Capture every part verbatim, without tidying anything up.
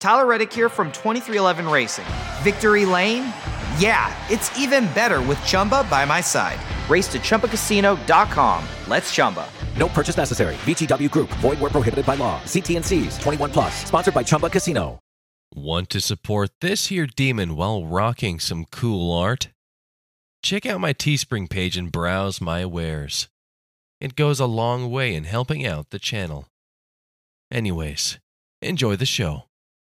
Tyler Reddick here from twenty-three eleven Racing. Victory Lane? Yeah, it's even better with Chumba by my side. Race to Chumba Casino dot com. Let's Chumba. No purchase necessary. V G W Group. Void where prohibited by law. See T and C's. twenty-one plus. Sponsored by Chumba Casino. Want to support this here demon while rocking some cool art? Check out my Teespring page and browse my wares. It goes a long way in helping out the channel. Anyways, enjoy the show.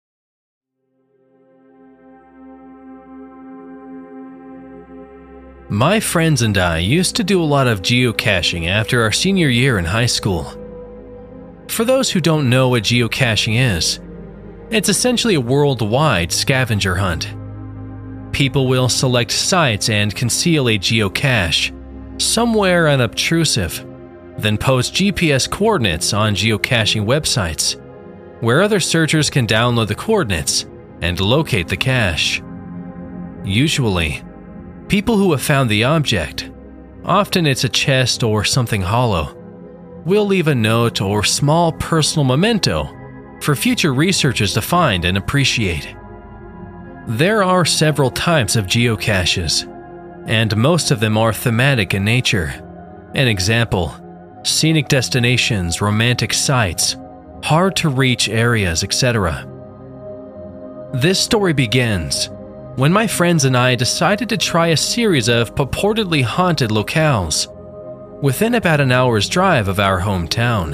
My friends and I used to do a lot of geocaching after our senior year in high school. For those who don't know what geocaching is, it's essentially a worldwide scavenger hunt. People will select sites and conceal a geocache somewhere unobtrusive, then post G P S coordinates on geocaching websites, where other searchers can download the coordinates and locate the cache. Usually, people who have found the object, often it's a chest or something hollow, will leave a note or small personal memento for future researchers to find and appreciate. There are several types of geocaches, and most of them are thematic in nature. An example, scenic destinations, romantic sites, hard-to-reach areas, et cetera. This story begins when my friends and I decided to try a series of purportedly haunted locales within about an hour's drive of our hometown.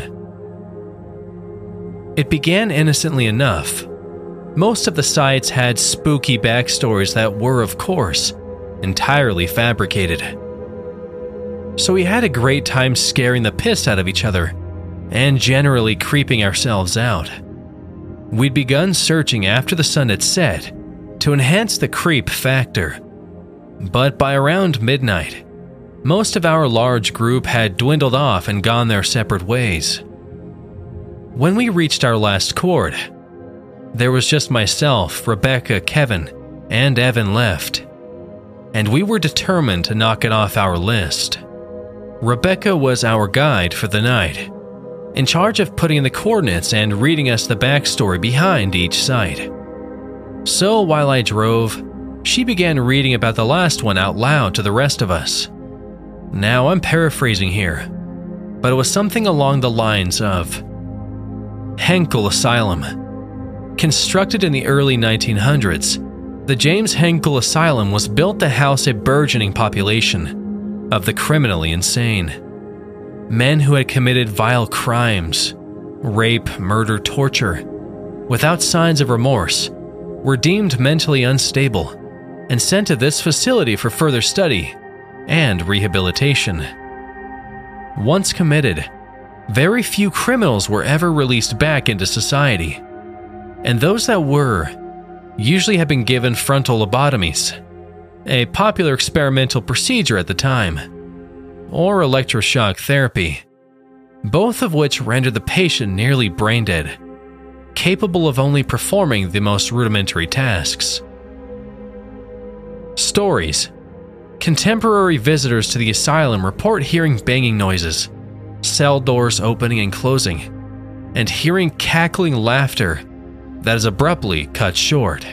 It began innocently enough. Most of the sites had spooky backstories that were, of course, entirely fabricated. So we had a great time scaring the piss out of each other and generally creeping ourselves out. We'd begun searching after the sun had set to enhance the creep factor, but by around midnight, most of our large group had dwindled off and gone their separate ways. When we reached our last chord, there was just myself, Rebecca, Kevin, and Evan left, and we were determined to knock it off our list. Rebecca was our guide for the night, in charge of putting in the coordinates and reading us the backstory behind each site. So while I drove, she began reading about the last one out loud to the rest of us. Now I'm paraphrasing here, but it was something along the lines of Henkel Asylum. Constructed in the early nineteen hundreds, the James Henkel Asylum was built to house a burgeoning population of the criminally insane. Men who had committed vile crimes, rape, murder, torture, without signs of remorse, were deemed mentally unstable and sent to this facility for further study and rehabilitation. Once committed, very few criminals were ever released back into society, and those that were usually had been given frontal lobotomies, a popular experimental procedure at the time, or electroshock therapy, both of which rendered the patient nearly brain dead, capable of only performing the most rudimentary tasks. Stories. Contemporary visitors to the asylum report hearing banging noises, cell doors opening and closing, and hearing cackling laughter that is abruptly cut short.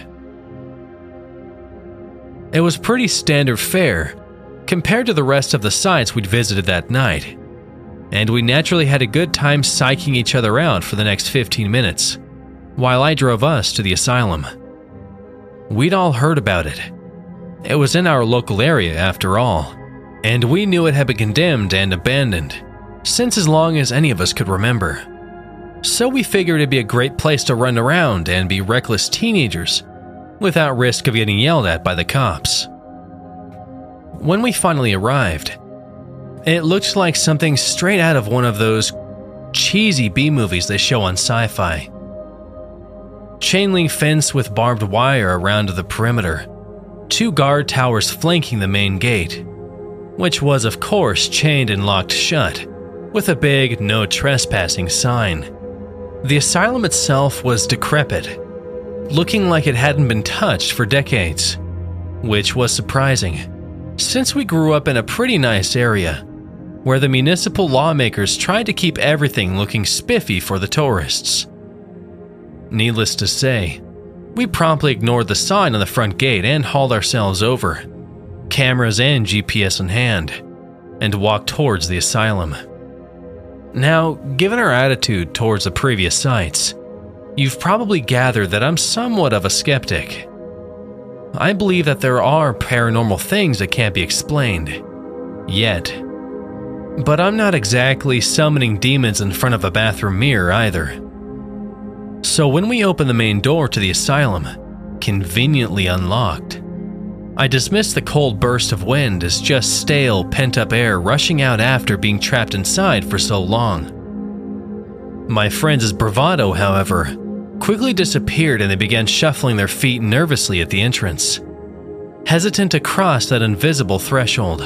It was pretty standard fare compared to the rest of the sites we'd visited that night, and we naturally had a good time psyching each other out for the next fifteen minutes, while I drove us to the asylum. We'd all heard about it. It was in our local area after all, and we knew it had been condemned and abandoned since as long as any of us could remember. So we figured it'd be a great place to run around and be reckless teenagers without risk of getting yelled at by the cops. When we finally arrived, it looked like something straight out of one of those cheesy B-movies they show on Sci-Fi. Chain link fence with barbed wire around the perimeter, two guard towers flanking the main gate, which was of course chained and locked shut, with a big no trespassing sign. The asylum itself was decrepit, looking like it hadn't been touched for decades, which was surprising, since we grew up in a pretty nice area, where the municipal lawmakers tried to keep everything looking spiffy for the tourists. Needless to say, We promptly ignored the sign on the front gate and hauled ourselves over, cameras and G P S in hand, and walked towards the asylum. Now, given our attitude towards the previous sites, you've probably gathered that I'm somewhat of a skeptic. I believe that there are paranormal things that can't be explained, yet. But I'm not exactly summoning demons in front of a bathroom mirror either. So when we opened the main door to the asylum, conveniently unlocked, I dismissed the cold burst of wind as just stale, pent-up air rushing out after being trapped inside for so long. My friends' bravado, however, quickly disappeared and they began shuffling their feet nervously at the entrance, hesitant to cross that invisible threshold.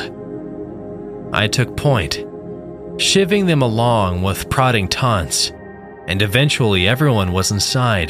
I took point, shivving them along with prodding taunts, and eventually everyone was inside.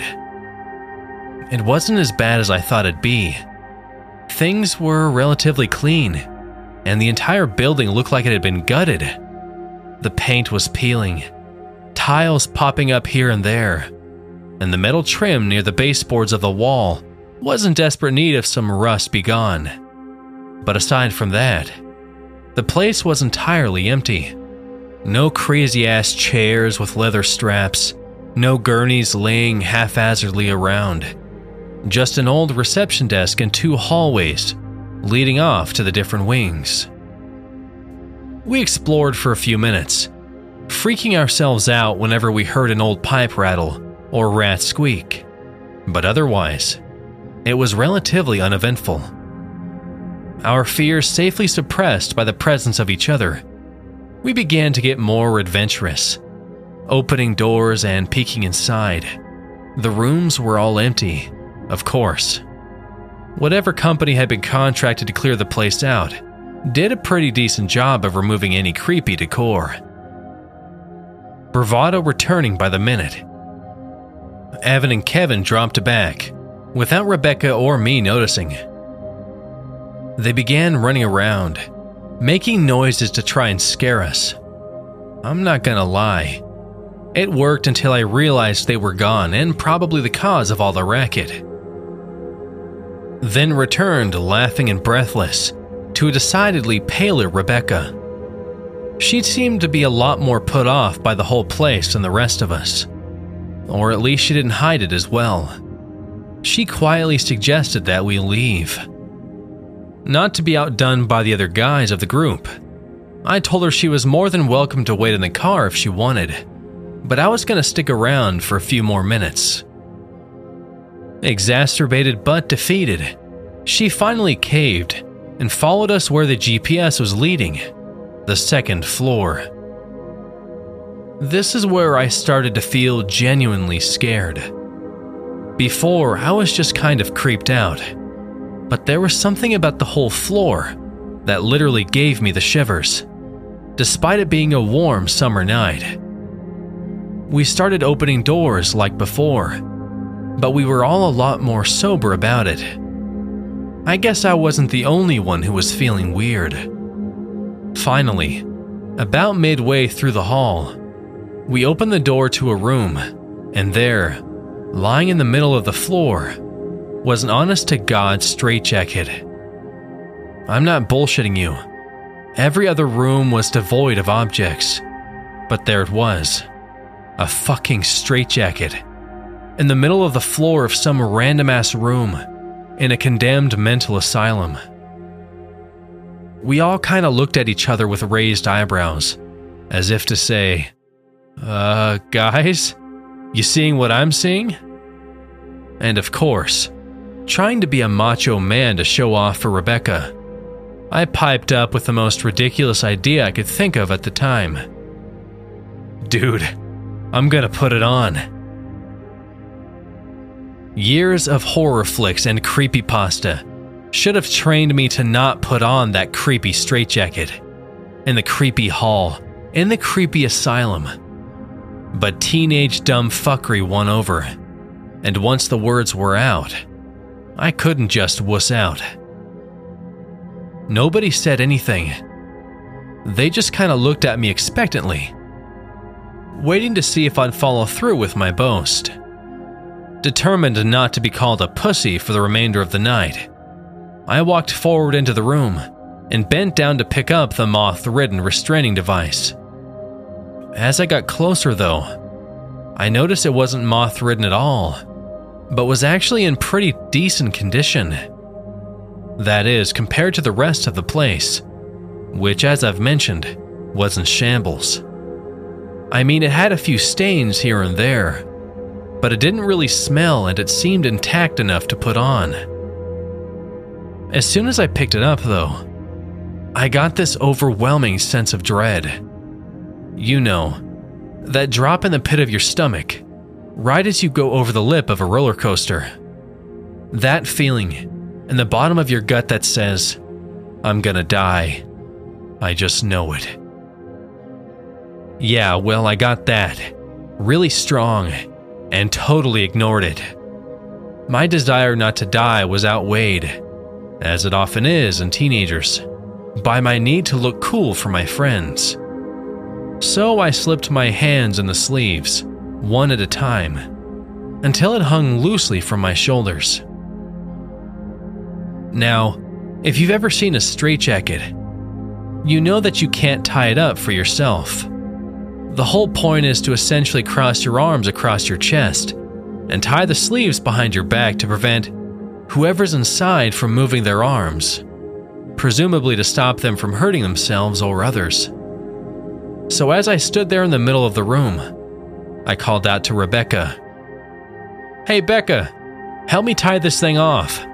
It wasn't as bad as I thought it'd be. Things were relatively clean, and the entire building looked like it had been gutted. The paint was peeling, tiles popping up here and there, and the metal trim near the baseboards of the wall was in desperate need of some rust be gone. But aside from that, the place was entirely empty. No crazy-ass chairs with leather straps, no gurneys laying haphazardly around. Just an old reception desk and two hallways leading off to the different wings. We explored for a few minutes, freaking ourselves out whenever we heard an old pipe rattle or rat squeak, but otherwise, it was relatively uneventful. Our fears safely suppressed by the presence of each other, we began to get more adventurous, opening doors and peeking inside. The rooms were all empty, of course. Whatever company had been contracted to clear the place out did a pretty decent job of removing any creepy decor. Bravado returning by the minute. Evan and Kevin dropped back, without Rebecca or me noticing. They began running around, making noises to try and scare us. I'm not gonna lie, it worked until I realized they were gone and probably the cause of all the racket. Then returned, laughing and breathless, to a decidedly paler Rebecca. She seemed to be a lot more put off by the whole place than the rest of us. Or at least she didn't hide it as well. She quietly suggested that we leave. Not to be outdone by the other guys of the group, I told her she was more than welcome to wait in the car if she wanted, but I was going to stick around for a few more minutes. Exacerbated but defeated, she finally caved and followed us where the G P S was leading, the second floor. This is where I started to feel genuinely scared. Before, I was just kind of creeped out, but there was something about the whole floor that literally gave me the shivers, despite it being a warm summer night. We started opening doors like before, but we were all a lot more sober about it. I guess I wasn't the only one who was feeling weird. Finally, about midway through the hall, we opened the door to a room, and there, lying in the middle of the floor, was an honest-to-God straitjacket. I'm not bullshitting you. Every other room was devoid of objects, but there it was. A fucking straitjacket. In the middle of the floor of some random-ass room, in a condemned mental asylum. We all kinda looked at each other with raised eyebrows, as if to say, Uh, guys, you seeing what I'm seeing? And of course, trying to be a macho man to show off for Rebecca, I piped up with the most ridiculous idea I could think of at the time. Dude, I'm gonna put it on. Years of horror flicks and creepypasta should have trained me to not put on that creepy straitjacket, in the creepy hall, in the creepy asylum. But teenage dumb fuckery won over, and once the words were out, I couldn't just wuss out. Nobody said anything. They just kinda looked at me expectantly, waiting to see if I'd follow through with my boast. Determined not to be called a pussy for the remainder of the night, I walked forward into the room and bent down to pick up the moth-ridden restraining device. As I got closer, though, I noticed it wasn't moth-ridden at all, but was actually in pretty decent condition. That is, compared to the rest of the place, which, as I've mentioned, was in shambles. I mean, it had a few stains here and there, but it didn't really smell and it seemed intact enough to put on. As soon as I picked it up, though, I got this overwhelming sense of dread. You know, that drop in the pit of your stomach, right as you go over the lip of a roller coaster. That feeling in the bottom of your gut that says, I'm gonna die. I just know it. Yeah, well, I got that. Really strong, and totally ignored it. My desire not to die was outweighed, as it often is in teenagers, by my need to look cool for my friends. So I slipped my hands in the sleeves, one at a time, until it hung loosely from my shoulders. Now, if you've ever seen a straitjacket, you know that you can't tie it up for yourself. The whole point is to essentially cross your arms across your chest and tie the sleeves behind your back to prevent whoever's inside from moving their arms, presumably to stop them from hurting themselves or others. So as I stood there in the middle of the room, I called out to Rebecca, "Hey Becca, help me tie this thing off."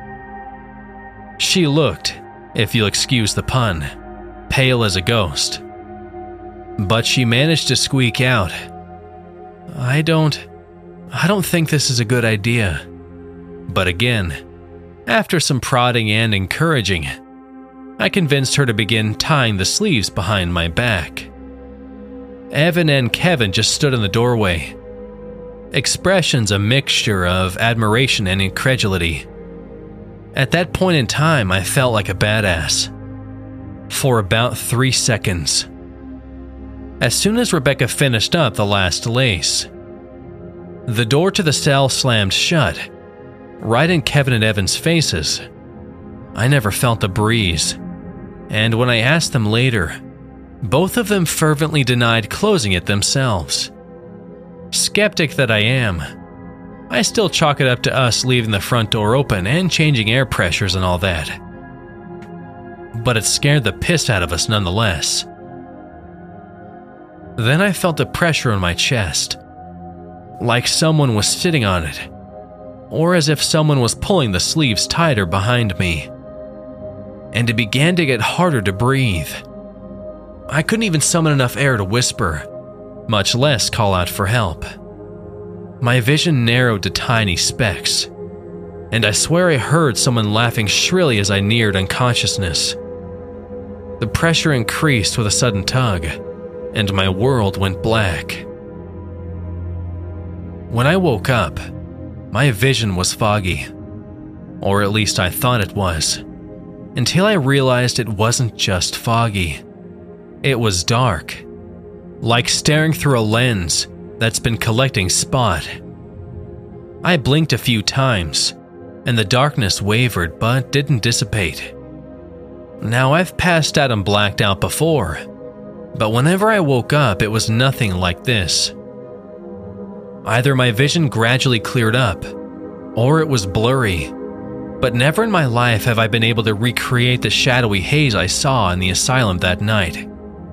She looked, if you'll excuse the pun, pale as a ghost. But she managed to squeak out, I don't, I don't think this is a good idea. But again, after some prodding and encouraging, I convinced her to begin tying the sleeves behind my back. Evan and Kevin just stood in the doorway, expressions a mixture of admiration and incredulity. At that point in time, I felt like a badass. For about three seconds. As soon as Rebecca finished up the last lace, the door to the cell slammed shut, right in Kevin and Evan's faces. I never felt a breeze, and when I asked them later, both of them fervently denied closing it themselves. Skeptic that I am, I still chalk it up to us leaving the front door open and changing air pressures and all that. But it scared the piss out of us nonetheless. Then I felt a pressure on my chest, like someone was sitting on it, or as if someone was pulling the sleeves tighter behind me. And it began to get harder to breathe. I couldn't even summon enough air to whisper, much less call out for help. My vision narrowed to tiny specks, and I swear I heard someone laughing shrilly as I neared unconsciousness. The pressure increased with a sudden tug, and my world went black. When I woke up, my vision was foggy, or at least I thought it was, until I realized it wasn't just foggy. It was dark, like staring through a lens that's been collecting spot. I blinked a few times, and the darkness wavered but didn't dissipate. Now, I've passed out and blacked out before, but whenever I woke up, it was nothing like this. Either my vision gradually cleared up, or it was blurry, but never in my life have I been able to recreate the shadowy haze I saw in the asylum that night.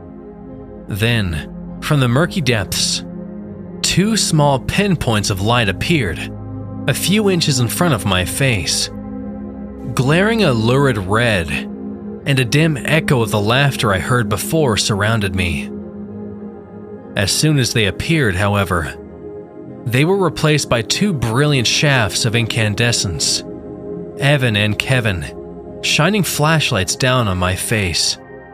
Then, from the murky depths, two small pinpoints of light appeared, a few inches in front of my face, glaring a lurid red, and a dim echo of the laughter I heard before surrounded me. As soon as they appeared, however, they were replaced by two brilliant shafts of incandescence, Evan and Kevin, shining flashlights down on my face.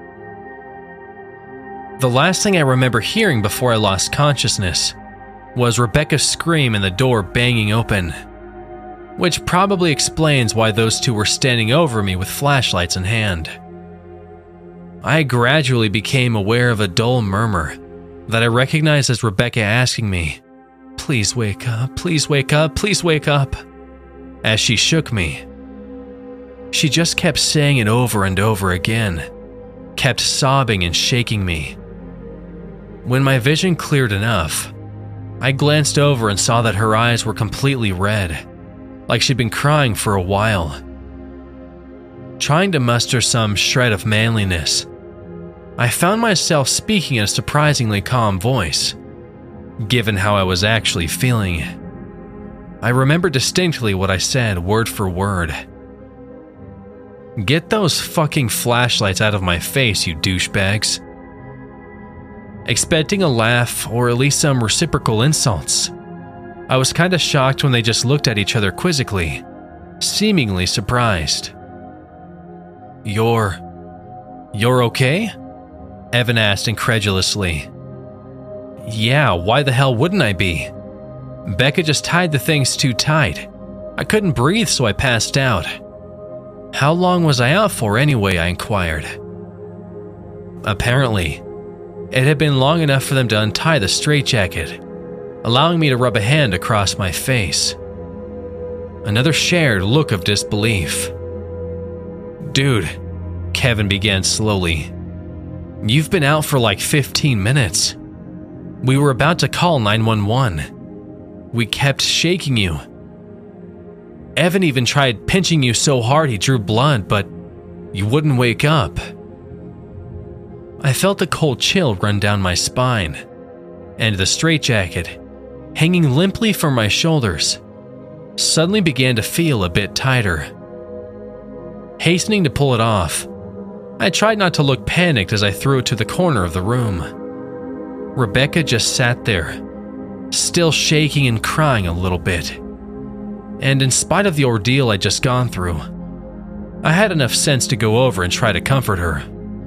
The last thing I remember hearing before I lost consciousness was Rebecca's scream and the door banging open, which probably explains why those two were standing over me with flashlights in hand. I gradually became aware of a dull murmur that I recognized as Rebecca asking me, "Please wake up, please wake up, please wake up," as she shook me. She just kept saying it over and over again, kept sobbing and shaking me. When my vision cleared enough, I glanced over and saw that her eyes were completely red, like she'd been crying for a while. Trying to muster some shred of manliness, I found myself speaking in a surprisingly calm voice, given how I was actually feeling. I remember distinctly what I said word for word. "Get those fucking flashlights out of my face, you douchebags." Expecting a laugh or at least some reciprocal insults, I was kinda shocked when they just looked at each other quizzically, seemingly surprised. You're... you're okay?" Evan asked incredulously. "Yeah, why the hell wouldn't I be? Becca just tied the things too tight. I couldn't breathe, so I passed out." "How long was I out for anyway?" I inquired. Apparently, it had been long enough for them to untie the straitjacket, allowing me to rub a hand across my face. Another shared look of disbelief. "Dude," Kevin began slowly, "you've been out for like fifteen minutes. We were about to call nine one one. We kept shaking you. Evan even tried pinching you so hard he drew blood, but you wouldn't wake up." I felt a cold chill run down my spine, and the straitjacket, hanging limply from my shoulders, suddenly began to feel a bit tighter. Hastening to pull it off, I tried not to look panicked as I threw it to the corner of the room. Rebecca just sat there, still shaking and crying a little bit. And in spite of the ordeal I'd just gone through, I had enough sense to go over and try to comfort her.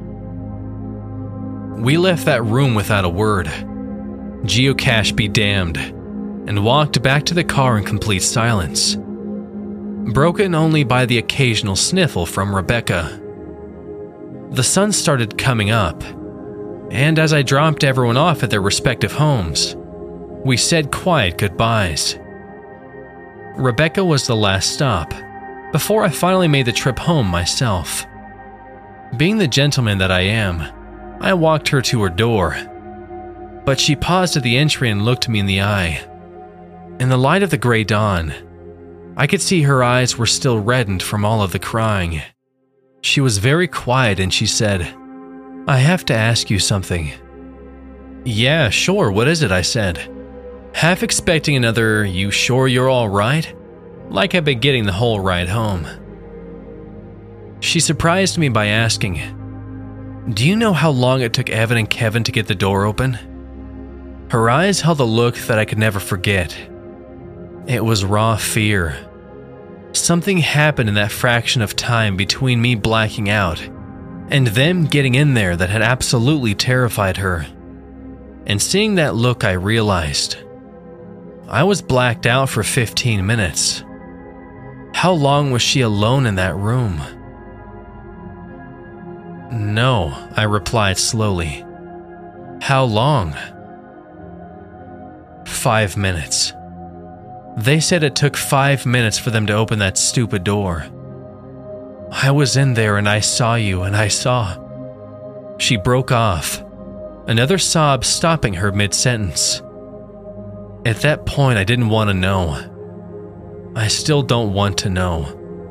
We left that room without a word, geocache be damned, and walked back to the car in complete silence, broken only by the occasional sniffle from Rebecca. The sun started coming up, and as I dropped everyone off at their respective homes, we said quiet goodbyes. Rebecca was the last stop, before I finally made the trip home myself. Being the gentleman that I am, I walked her to her door, but she paused at the entry and looked me in the eye. In the light of the gray dawn, I could see her eyes were still reddened from all of the crying. She was very quiet and she said, "I have to ask you something." "Yeah, sure, what is it?" I said, half expecting another "you sure you're all right?" like I'd been getting the whole ride home. She surprised me by asking, "Do you know how long it took Evan and Kevin to get the door open?" Her eyes held a look that I could never forget. It was raw fear. Something happened in that fraction of time between me blacking out and them getting in there that had absolutely terrified her. And seeing that look, I realized I was blacked out for fifteen minutes. How long was she alone in that room? "No," I replied slowly. "How long?" Five minutes. They said it took five minutes for them to open that stupid door. "I was in there and I saw you and I saw..." She broke off, another sob stopping her mid-sentence. At that point, I didn't want to know. I still don't want to know.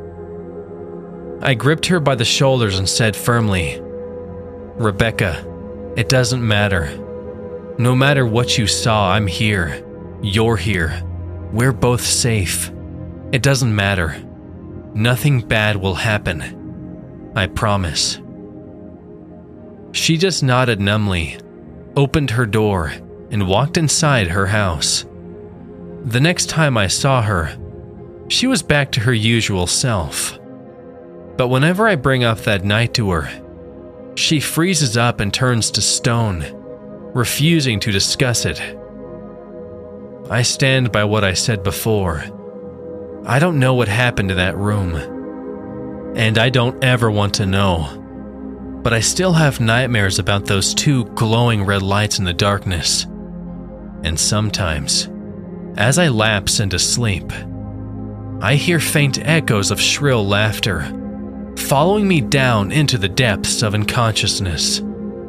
I gripped her by the shoulders and said firmly, "Rebecca, it doesn't matter. No matter what you saw, I'm here. You're here. We're both safe. It doesn't matter. Nothing bad will happen. I promise." She just nodded numbly, opened her door, and walked inside her house. The next time I saw her, she was back to her usual self. But whenever I bring up that night to her, she freezes up and turns to stone, refusing to discuss it. I stand by what I said before. I don't know what happened in that room, and I don't ever want to know. But I still have nightmares about those two glowing red lights in the darkness. And sometimes, As I lapse into sleep, I hear faint echoes of shrill laughter, following me down into the depths of unconsciousness.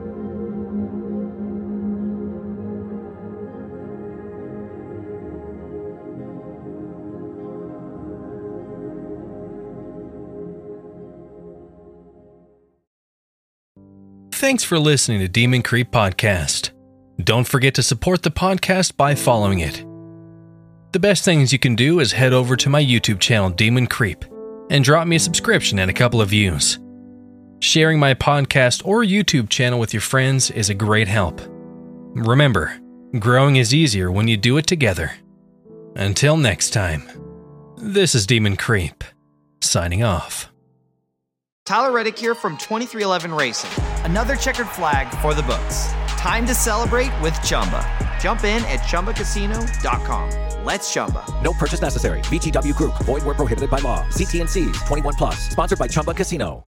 Thanks for listening to Demon Creep Podcast. Don't forget to support the podcast by following it. The best things you can do is head over to my YouTube channel, Demon Creep, and drop me a subscription and a couple of views. Sharing my podcast or YouTube channel with your friends is a great help. Remember, growing is easier when you do it together. Until next time, this is Demon Creep, signing off. Tyler Reddick here from twenty-three eleven Racing. Another checkered flag for the books. Time to celebrate with Chumba. Jump in at Chumba Casino dot com. Let's Chumba. No purchase necessary. V G W Group. Void where prohibited by law. See T N Cs. twenty-one plus. Sponsored by Chumba Casino.